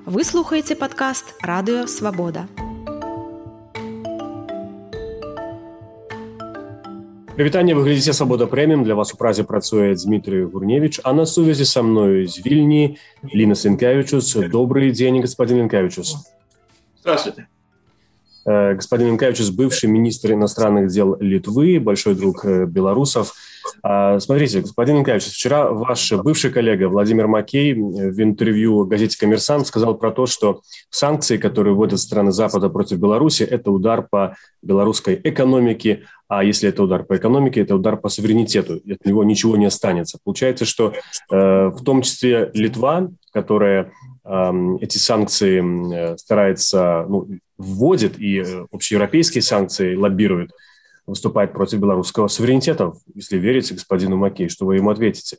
Вы слухаеце падкаст Радыё Свабода. Прывітанне, вы глядзіце «Свабода Прэміум». Для вас у празе працуе Дмитрий Гурневич, а на сувязі со мной из Вильни Линас Инкавичус. Добрый день, господин Инкавичус. Здравствуйте. Господин Инкавичус, бывший министр иностранных дел Литвы, большой друг белорусов. Смотрите, господин Инкавичус, вчера ваш бывший коллега Владимир Макей в интервью газете «Коммерсант» сказал про то, что санкции, которые вводят страны Запада против Беларуси, это удар по белорусской экономике, а если это удар по экономике, это удар по суверенитету, и от него ничего не останется. Получается, что в том числе Литва, которая эти санкции старается, вводит и общеевропейские санкции лоббирует, выступает против белорусского суверенитета, если верите господину Макей, что вы ему ответите?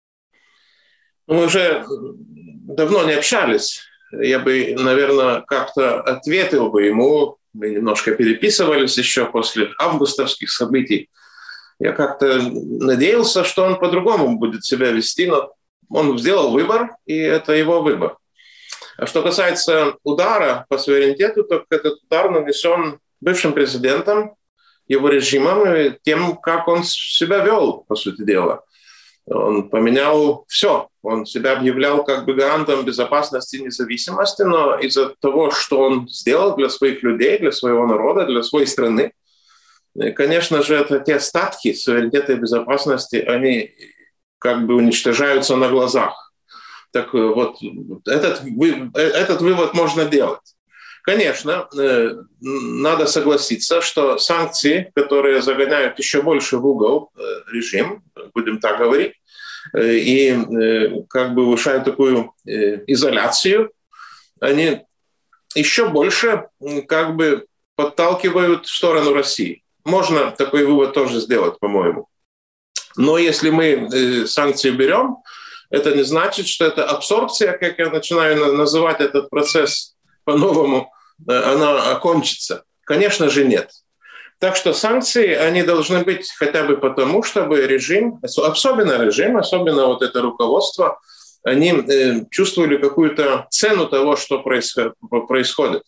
Мы уже давно не общались. Я бы, наверное, как-то ответил бы ему. Мы немножко переписывались еще после августовских событий. Я как-то надеялся, что он по-другому будет себя вести, но он сделал выбор, и это его выбор. А что касается удара по суверенитету, то этот удар нанесен бывшим президентом, его режимом и тем, как он себя вел, по сути дела. Он поменял все. Он себя объявлял как бы гарантом безопасности и независимости, но из-за того, что он сделал для своих людей, для своего народа, для своей страны, конечно же, это те остатки суверенитета и безопасности, они как бы уничтожаются на глазах. Так вот, этот вывод можно делать. Конечно, надо согласиться, что санкции, которые загоняют еще больше в угол режим, будем так говорить, и как бы повышают такую изоляцию, они еще больше как бы подталкивают в сторону России. Можно такой вывод тоже сделать, по-моему. Но если мы санкции берем, это не значит, что это абсорбция, как я начинаю называть этот процесс по-новому, она окончится. Конечно же, нет. Так что санкции, они должны быть хотя бы потому, чтобы режим, особенно вот это руководство, они чувствовали какую-то цену того, что происходит.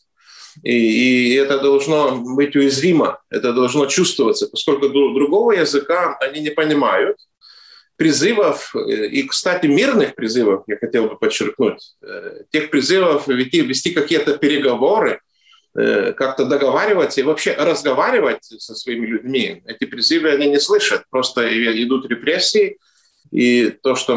И это должно быть уязвимо, это должно чувствоваться, поскольку другого языка они не понимают. Призывов, и, кстати, мирных призывов, я хотел бы подчеркнуть, тех призывов вести какие-то переговоры, как-то договариваться и вообще разговаривать со своими людьми. Эти призывы они не слышат, просто идут репрессии, и то, что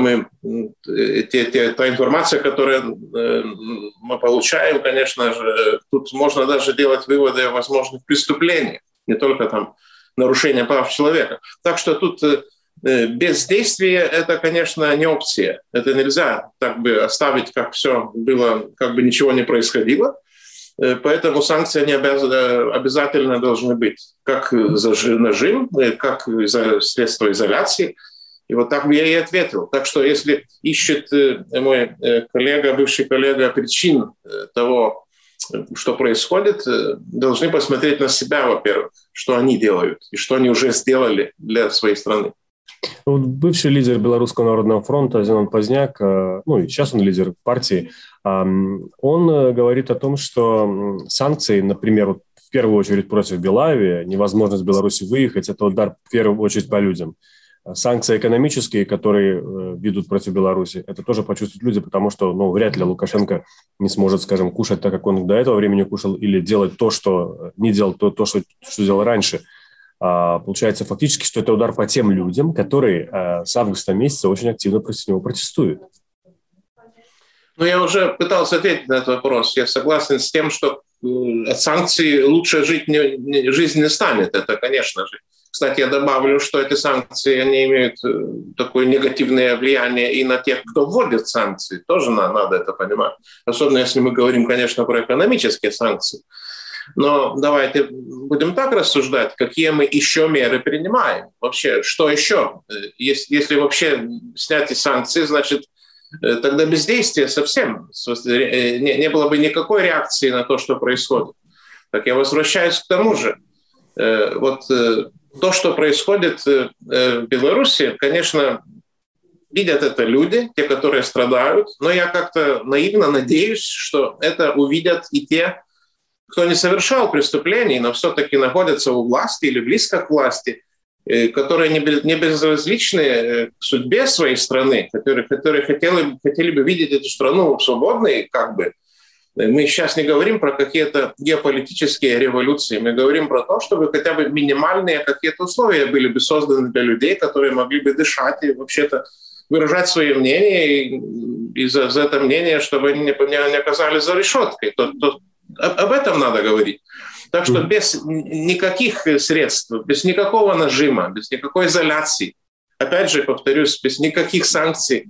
та информация, которую мы получаем, конечно же, тут можно даже делать выводы о возможных преступлениях, не только там нарушения прав человека. Так что тут бездействие – это, конечно, не опция. Это нельзя так бы оставить, как все было, как бы ничего не происходило. Поэтому санкции они обязательно должны быть как нажим, как средство изоляции. И вот так бы я и ответил. Так что если ищет мой коллега, бывший коллега причин того, что происходит, должны посмотреть на себя, во-первых, что они делают и что они уже сделали для своей страны. Бывший лидер Белорусского народного фронта Зенон Позняк, и сейчас он лидер партии, он говорит о том, что санкции, например, в первую очередь против Белави, невозможность в Беларуси выехать, это удар в первую очередь по людям. Санкции экономические, которые ведут против Беларуси, это тоже почувствуют люди, потому что, вряд ли Лукашенко не сможет, скажем, кушать так, как он до этого времени кушал, или делать то, что не делал, то, что делал раньше. Получается фактически, что это удар по тем людям, которые с августа месяца очень активно против него протестуют. Я уже пытался ответить на этот вопрос. Я согласен с тем, что от санкций лучше жизнь не станет. Это, конечно же. Кстати, я добавлю, что эти санкции, они имеют такое негативное влияние и на тех, кто вводит санкции. Тоже надо это понимать. Особенно если мы говорим, конечно, про экономические санкции. Но давайте будем так рассуждать, какие мы еще меры принимаем. Вообще, что еще? Если вообще снять эти санкции, значит, тогда бездействие совсем. Не было бы никакой реакции на то, что происходит. Так я возвращаюсь к тому же. Вот то, что происходит в Беларуси, конечно, видят это люди, те, которые страдают, но я как-то наивно надеюсь, что это увидят и те, кто не совершал преступлений, но все-таки находятся у власти или близко к власти, которые не безразличны к судьбе своей страны, которые хотели бы видеть эту страну свободной, как бы. Мы сейчас не говорим про какие-то геополитические революции, мы говорим про то, чтобы хотя бы минимальные какие-то условия были бы созданы для людей, которые могли бы дышать и вообще-то выражать свои мнения, и за это мнение, чтобы они не оказались за решеткой. Об этом надо говорить. Так что без никаких средств, без никакого нажима, без никакой изоляции, опять же, повторюсь, без никаких санкций,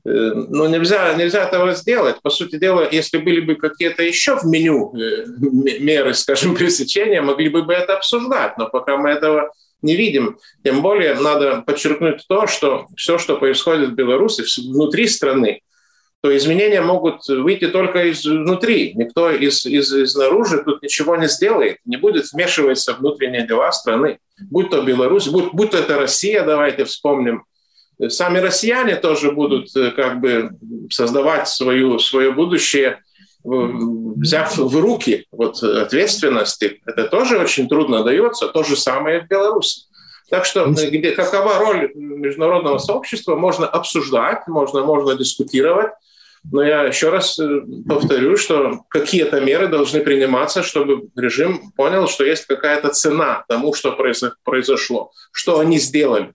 нельзя этого сделать. По сути дела, если были бы какие-то еще в меню меры, скажем, пресечения, могли бы это обсуждать, но пока мы этого не видим. Тем более надо подчеркнуть то, что все, что происходит в Беларуси, внутри страны, то изменения могут выйти только изнутри. Никто изнаружи тут ничего не сделает, не будет вмешиваться в внутренние дела страны. Будь то Беларусь, будь то это Россия, давайте вспомним. Сами россияне тоже будут как бы создавать свое будущее, взяв в руки ответственности. Это тоже очень трудно дается. То же самое в Беларуси. Так что какова роль международного сообщества, можно обсуждать, можно дискутировать. Но я еще раз повторю, что какие-то меры должны приниматься, чтобы режим понял, что есть какая-то цена тому, что произошло, что они сделали.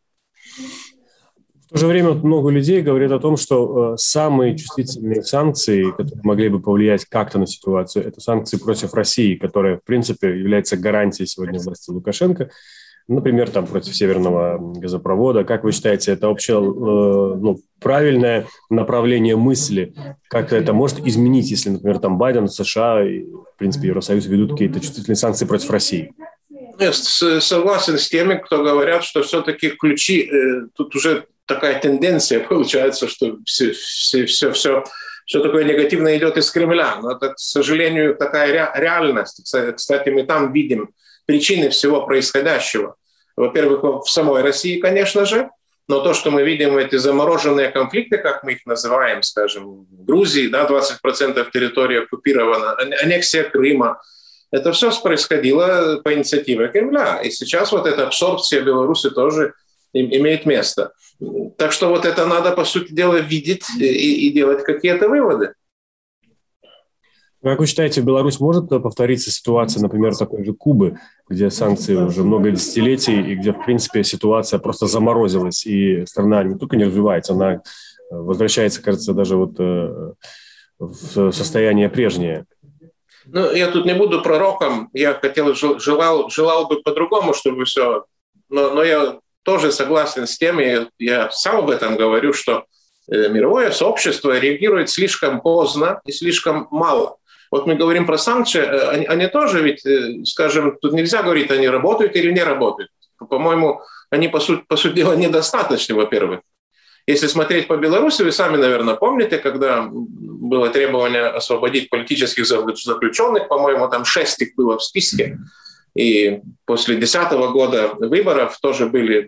В то же время много людей говорят о том, что самые чувствительные санкции, которые могли бы повлиять как-то на ситуацию, это санкции против России, которая, в принципе, является гарантией сегодня власти Лукашенко. Например, там против Северного газопровода. Как вы считаете, это вообще правильное направление мысли? Как это может изменить, если, например, там Байден, США и, в принципе, Евросоюз ведут какие-то чувствительные санкции против России? Я согласен с теми, кто говорят, что все-таки ключи, тут уже такая тенденция получается, что все такое негативное идет из Кремля. Но это, к сожалению, такая реальность. Кстати, мы там видим причины всего происходящего. Во-первых, в самой России, конечно же, но то, что мы видим, эти замороженные конфликты, как мы их называем, скажем, в Грузии, 20% территории оккупировано, аннексия Крыма, это все происходило по инициативе Кремля. И сейчас эта абсорбция Беларуси тоже имеет место. Так что это надо, по сути дела, видеть и делать какие-то выводы. Как вы считаете, в Беларусь может повториться ситуация, например, такой же Кубы, где санкции уже много десятилетий, и где, в принципе, ситуация просто заморозилась, и страна не только не развивается, она возвращается, кажется, даже в состояние прежнее? Я тут не буду пророком, я желал бы по-другому, чтобы все, но я тоже согласен с тем, и я сам об этом говорю, что мировое сообщество реагирует слишком поздно и слишком мало. Мы говорим про санкции, они тоже ведь, скажем, тут нельзя говорить, они работают или не работают. По-моему, они, по сути дела, недостаточны, во-первых. Если смотреть по Беларуси, вы сами, наверное, помните, когда было требование освободить политических заключенных, по-моему, там 6 их было в списке, и после 2010 года выборов тоже были,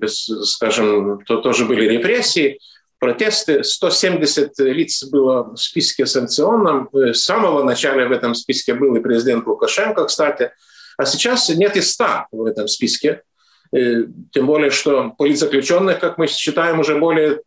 тоже были репрессии, протесты. 170 лиц было в списке санкционном. С самого начала в этом списке был и президент Лукашенко, кстати. А сейчас нет и 100 в этом списке. Тем более, что политзаключенных, как мы считаем, уже более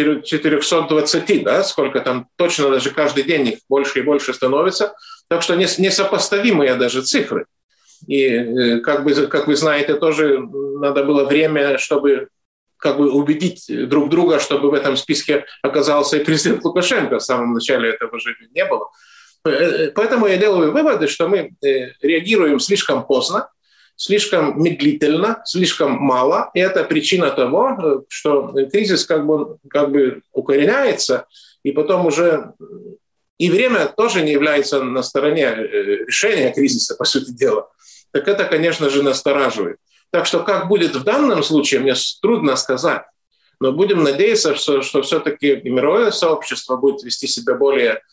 420, да, сколько там точно даже каждый день их больше и больше становится. Так что несопоставимые даже цифры. И, как вы знаете, тоже надо было время, чтобы убедить друг друга, чтобы в этом списке оказался и президент Лукашенко. В самом начале этого же не было. Поэтому я делаю выводы, что мы реагируем слишком поздно, слишком медлительно, слишком мало. И это причина того, что кризис как бы укореняется, и потом уже и время тоже не является на стороне решения кризиса, по сути дела. Так это, конечно же, настораживает. Так что как будет в данном случае, мне трудно сказать. Но будем надеяться, что все-таки и мировое сообщество будет вести себя более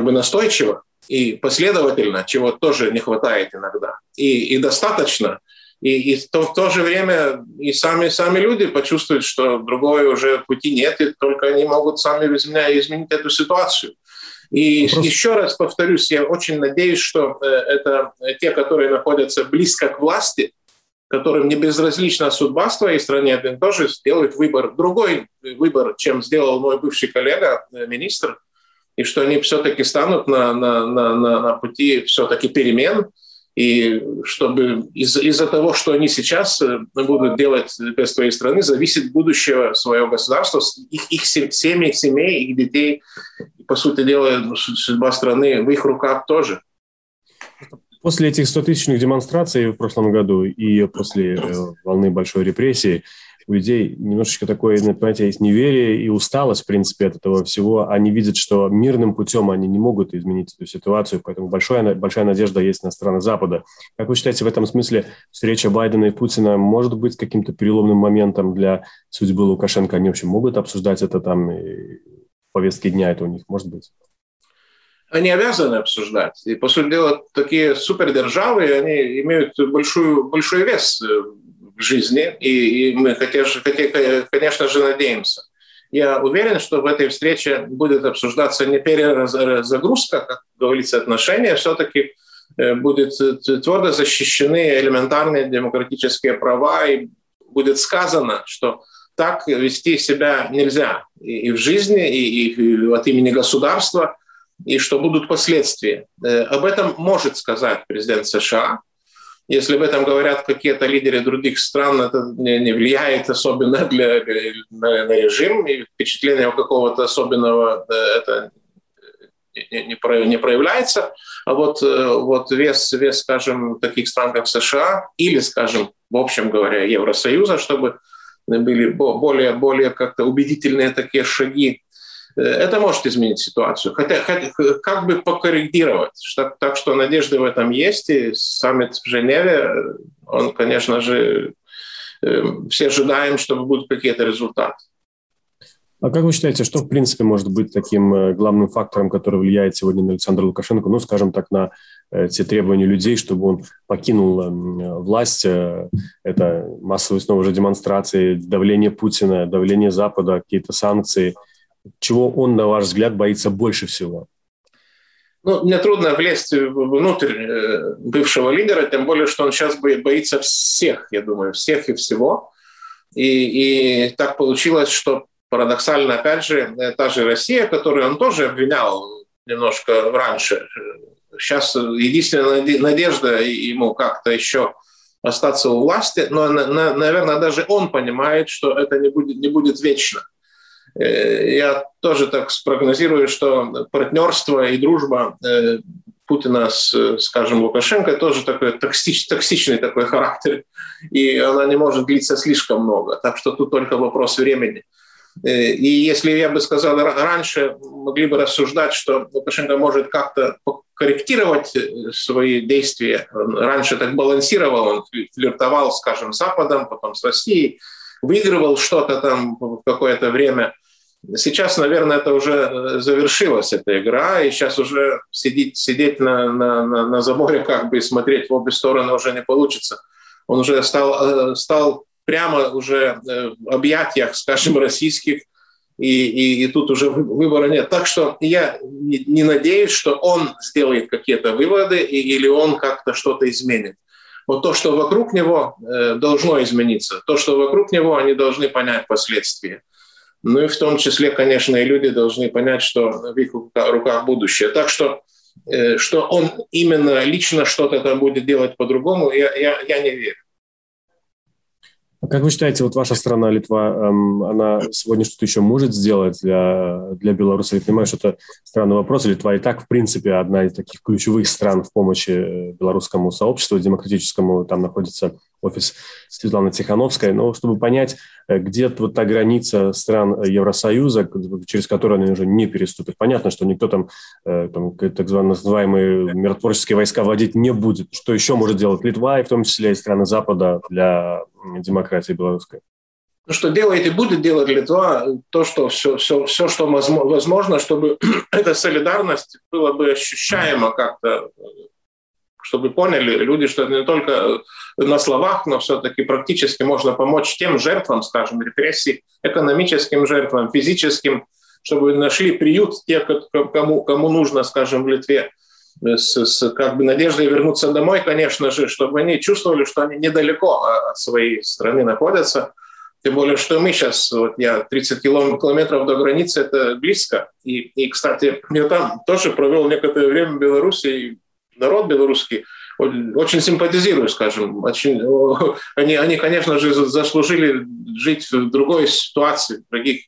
настойчиво и последовательно, чего тоже не хватает иногда. И достаточно, И в то же время и сами люди почувствуют, что другой уже пути нет, и только они могут сами изменить эту ситуацию. И еще раз повторюсь, я очень надеюсь, что это те, которые находятся близко к власти, которым не безразлична судьба в своей стране, они тоже сделают другой выбор, чем сделал мой бывший коллега, министр, и что они все-таки станут на пути все-таки перемен, и чтобы из-за того, что они сейчас будут делать для своей страны, зависит будущее своего государства, их семей, их детей. И, по сути дела, судьба страны в их руках тоже. После этих 100-тысячных демонстраций в прошлом году и после волны большой репрессии у людей немножечко такое, понимаете, есть неверие и усталость, в принципе, от этого всего. Они видят, что мирным путем они не могут изменить эту ситуацию, поэтому большая надежда есть на страны Запада. Как вы считаете, в этом смысле встреча Байдена и Путина может быть каким-то переломным моментом для судьбы Лукашенко? Они вообще могут обсуждать это там, и в повестке дня это у них может быть? Они обязаны обсуждать. И, по сути дела, такие супердержавы, они имеют большой вес в жизни, и мы, конечно же, надеемся. Я уверен, что в этой встрече будет обсуждаться не перезагрузка, как говорится, отношения, все-таки будут твердо защищены элементарные демократические права, и будет сказано, что так вести себя нельзя и в жизни, и от имени государства, и что будут последствия. Об этом может сказать президент США. Если об этом говорят какие-то лидеры других стран, это не влияет особенно на режим, и впечатление какого-то особенного это не проявляется. А вот вес, скажем, таких стран, как США, или, скажем, в общем говоря, Евросоюза, чтобы были более как-то убедительные такие шаги, это может изменить ситуацию, хотя как бы покорректировать. Так что надежды в этом есть, и саммит в Женеве, он, конечно же, все ожидаем, что будут какие-то результаты. А как вы считаете, что, в принципе, может быть таким главным фактором, который влияет сегодня на Александра Лукашенко, ну, скажем так, на те требования людей, чтобы он покинул власть? Это массовые снова же демонстрации, давление Путина, давление Запада, какие-то санкции. Чего он, на ваш взгляд, боится больше всего? Ну, мне трудно влезть внутрь бывшего лидера, тем более, что он сейчас боится всех, я думаю, всех и всего. И так получилось, что парадоксально, опять же, та же Россия, которую он тоже обвинял немножко раньше, сейчас единственная надежда ему как-то еще остаться у власти, но, наверное, даже он понимает, что это не будет вечно. Я тоже так спрогнозирую, что партнерство и дружба Путина с, скажем, Лукашенко тоже такой токсичный такой характер, и она не может длиться слишком много. Так что тут только вопрос времени. И если, я бы сказал, раньше могли бы рассуждать, что Лукашенко может как-то корректировать свои действия, раньше так балансировал, он флиртовал, скажем, с Западом, потом с Россией, выигрывал что-то там в какое-то время. Сейчас, наверное, это уже завершилась эта игра, и сейчас уже сидеть на заборе как бы и смотреть в обе стороны уже не получится. Он уже стал прямо уже в объятиях, скажем, российских, и тут уже выбора нет. Так что я не надеюсь, что он сделает какие-то выводы или он как-то что-то изменит. Вот то, что вокруг него, должно измениться. То, что вокруг него, они должны понять последствия. Ну и в том числе, конечно, и люди должны понять, что в их руках будущее. Так что он именно лично что-то там будет делать по-другому, я не верю. А как вы считаете, вот ваша страна, Литва, она сегодня что-то еще может сделать для Беларуси? Я понимаю, что это странный вопрос. Литва и так, в принципе, одна из таких ключевых стран в помощи белорусскому сообществу демократическому. Там находится офис Светланы Тихановской. Но чтобы понять, где вот та граница стран Евросоюза, через которую они уже не переступят. Понятно, что никто там так называемые миротворческие войска вводить не будет. Что еще может делать Литва, и в том числе и страны Запада для демократии белорусской? Ну, что делает и будет делать Литва, то, что все, что возможно, чтобы эта солидарность была бы ощущаема как-то чтобы поняли люди, что это не только на словах, но все-таки практически можно помочь тем жертвам, скажем, репрессий, экономическим жертвам, физическим, чтобы нашли приют те, кому нужно, скажем, в Литве, с как бы надеждой вернуться домой, конечно же, чтобы они чувствовали, что они недалеко от своей страны находятся. Тем более, что мы сейчас, вот я 30 километров до границы, это близко. И, кстати, я там тоже провел некоторое время в Беларуси, и народ белорусский очень симпатизирую, скажем. Они, конечно же, заслужили жить в другой ситуации, в других,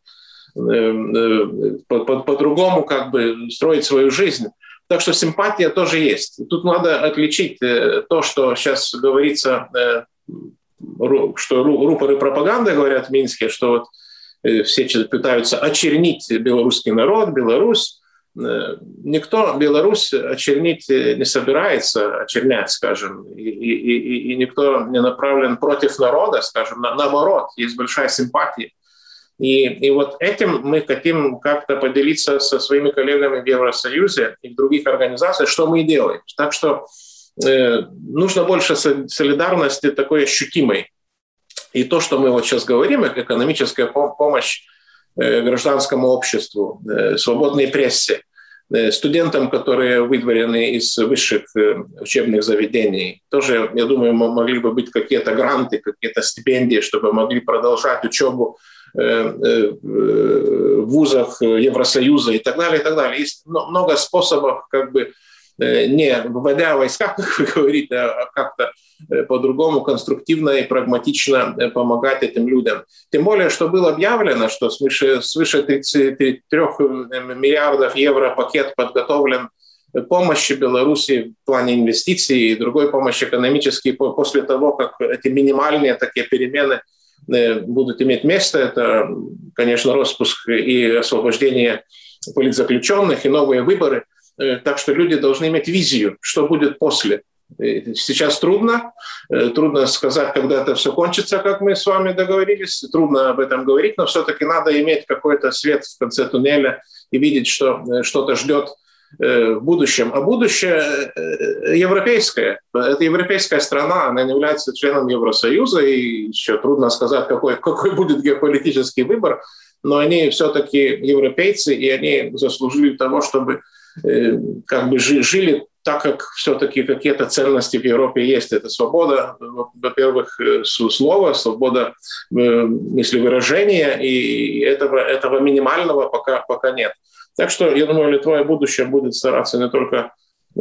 по-другому как бы строить свою жизнь. Так что симпатия тоже есть. Тут надо отличить то, что сейчас говорится, что рупоры пропаганды говорят в Минске, что вот все пытаются очернить белорусский народ, Беларусь. Никто Беларусь очернить не собирается, очернять, скажем, и никто не направлен против народа, скажем, наоборот, есть большая симпатия. И вот этим мы хотим как-то поделиться со своими коллегами в Евросоюзе и в других организациях, что мы делаем. Так что нужно больше солидарности такой ощутимой. И то, что мы вот сейчас говорим, экономическая помощь гражданскому обществу, свободной прессе, студентам, которые выдворены из высших учебных заведений. Тоже, я думаю, могли бы быть какие-то гранты, какие-то стипендии, чтобы могли продолжать учебу в вузах Евросоюза и так далее, и так далее. Есть много способов, как бы не вводя войска, как вы говорите, а как-то по-другому конструктивно и прагматично помогать этим людям. Тем более, что было объявлено, что свыше 33 миллиардов евро пакет подготовлен помощи Беларуси в плане инвестиций и другой помощи экономической после того, как эти минимальные такие перемены будут иметь место. Это, конечно, распуск и освобождение политзаключенных и новые выборы. Так что люди должны иметь визию, что будет после. Сейчас трудно сказать, когда это все кончится, как мы с вами договорились. Трудно об этом говорить, но все-таки надо иметь какой-то свет в конце туннеля и видеть, что что-то ждет в будущем. А будущее европейское. Это европейская страна, она не является членом Евросоюза, и еще трудно сказать, какой будет геополитический выбор, но они все-таки европейцы, и они заслужили того, чтобы как бы жили так, как все-таки какие-то ценности в Европе есть. Это свобода, во-первых, слова, свобода мыслевыражения, и этого минимального пока нет. Так что, я думаю, Литва в будущем будет стараться не только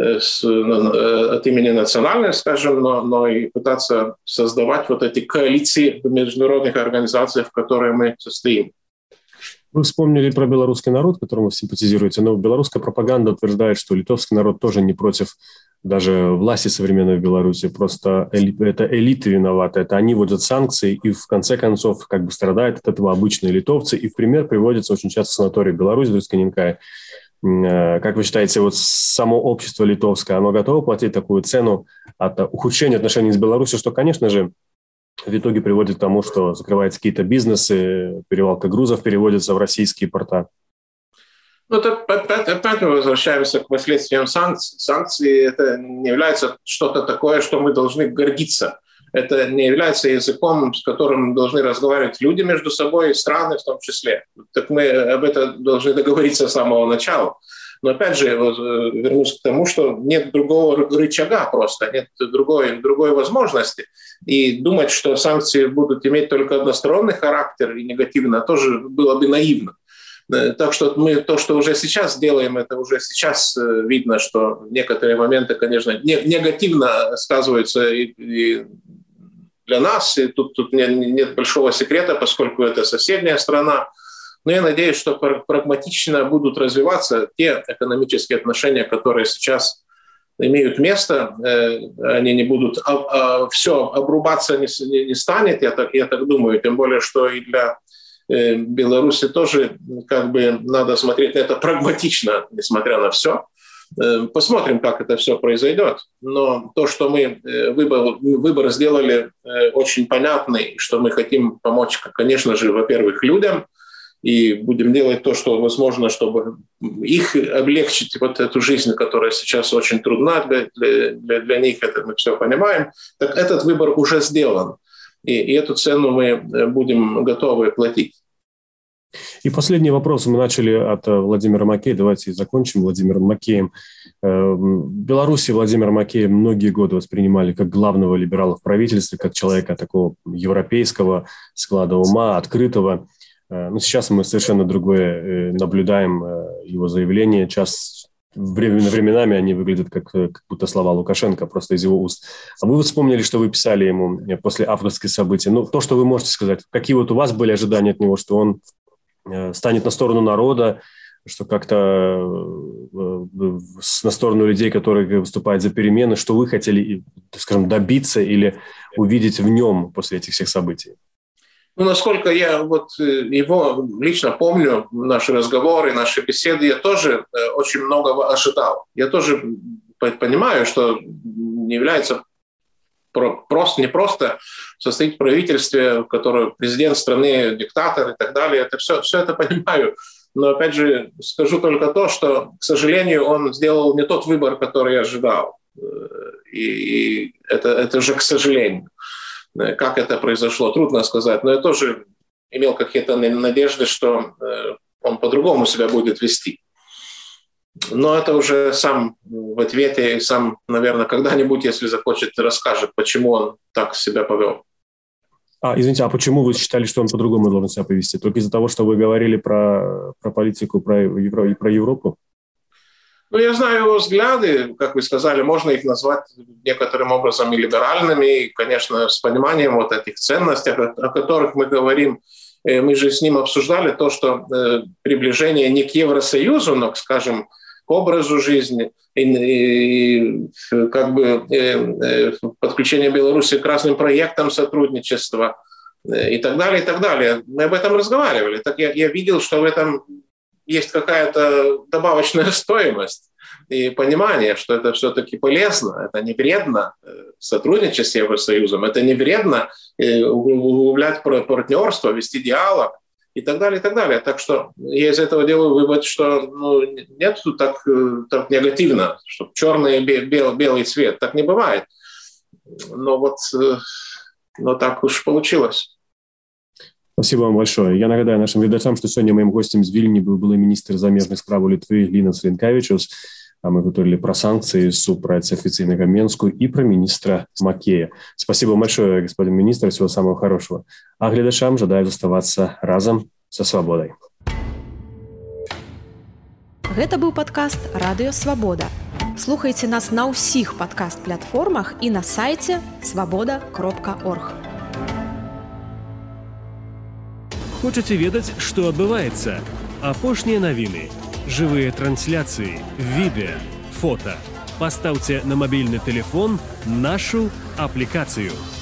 от имени национальной, скажем, но и пытаться создавать вот эти коалиции международных организаций, в которые мы состоим. Вы вспомнили про белорусский народ, которому вы симпатизируете, но белорусская пропаганда утверждает, что литовский народ тоже не против даже власти современной в Беларуси, просто это элиты виноваты, это они вводят санкции, и в конце концов как бы страдают от этого обычные литовцы, и в пример приводится очень часто санаторий Беларусь, Друцканенкая. Как вы считаете, вот само общество литовское, оно готово платить такую цену от ухудшения отношений с Беларусью, что, конечно же, в итоге приводит к тому, что закрываются какие-то бизнесы, перевалка грузов переводится в российские порта? Ну, опять мы возвращаемся к последствиям санкций. Санкции – это не является что-то такое, что мы должны гордиться. Это не является языком, с которым должны разговаривать люди между собой, страны в том числе. Так мы об этом должны договориться с самого начала. Но опять же, вернусь к тому, что нет другого рычага просто, нет другой возможности. И думать, что санкции будут иметь только односторонний характер и негативно, тоже было бы наивно. Так что мы то, что уже сейчас делаем, это уже сейчас видно, что некоторые моменты, конечно, негативно сказываются и для нас. И тут нет большого секрета, поскольку это соседняя страна. Но я надеюсь, что прагматично будут развиваться те экономические отношения, которые сейчас имеют место. Они не будут... все обрубаться не станет, я так думаю. Тем более, что и для Беларуси тоже как бы надо смотреть на это прагматично, несмотря на все. Посмотрим, как это все произойдет. Но то, что мы выбор сделали очень понятный, что мы хотим помочь, конечно же, во-первых, людям, и будем делать то, что возможно, чтобы их облегчить вот эту жизнь, которая сейчас очень трудна для них, это мы все понимаем, так этот выбор уже сделан. И эту цену мы будем готовы платить. И последний вопрос мы начали от Владимира Макея. Давайте закончим Владимиром Макеем. В Беларуси Владимира Макея многие годы воспринимали как главного либерала в правительстве, как человека такого европейского склада ума, открытого. Но сейчас мы совершенно другое наблюдаем его заявления. Временами они выглядят как будто слова Лукашенко, просто из его уст. А вы вспомнили, что вы писали ему после августовских событий. Ну, то, что вы можете сказать. Какие вот у вас были ожидания от него, что он станет на сторону народа, что как-то на сторону людей, которые выступают за перемены, что вы хотели, скажем, добиться или увидеть в нем после этих всех событий? Ну, насколько я вот его лично помню, наши разговоры, наши беседы, я тоже очень многого ожидал. Я тоже понимаю, что не является не просто состоять в правительстве, в котором президент страны диктатор и так далее. Это все это понимаю. Но, опять же, скажу только то, что, к сожалению, он сделал не тот выбор, который я ожидал. И это уже к сожалению. Как это произошло, трудно сказать. Но я тоже имел какие-то надежды, что он по-другому себя будет вести. Но это уже сам в ответе, сам, наверное, когда-нибудь, если захочет, расскажет, почему он так себя повел. Извините, а почему вы считали, что он по-другому должен себя повести? Только из-за того, что вы говорили про политику, про Европу? Ну, я знаю его взгляды, как вы сказали, можно их назвать некоторым образом и либеральными, и, конечно, с пониманием вот этих ценностей, о которых мы говорим. Мы же с ним обсуждали то, что приближение не к Евросоюзу, но, скажем, к образу жизни, и как бы подключение Беларуси к разным проектам сотрудничества и так далее, и так далее. Мы об этом разговаривали. Так я видел, что в этом есть какая-то добавочная стоимость и понимание, что это все-таки полезно, это не вредно сотрудничать с Евросоюзом, это не вредно углублять партнерство, вести диалог и так далее, и так далее. Так что я из этого делаю вывод, что нет тут так негативно, что черный и белый цвет. Так не бывает. Но так уж получилось. Спасибо вам большое. Я нагадаю нашим глядачам, что сегодня моим гостем з Вільні були міністр замежных справ Литвы Лінас Лінкевичус, а мы говорили про санкции супраць официального Менску и про министра Макея. Спасибо большое, господин министр, всего самого хорошего. А глядачам жадаю заставаться разом со свободой. Гэта быў падкаст «Радыё Свабода». Слухайце нас на ўсіх падкаст-платформах і на сайце свабода.орг. Хочаце ведаць, што адбываецца? Апошнія навіны, жывыя трансляцыі, відэа, фота. Пастаўце на мабільны тэлефон нашу аплікацыю.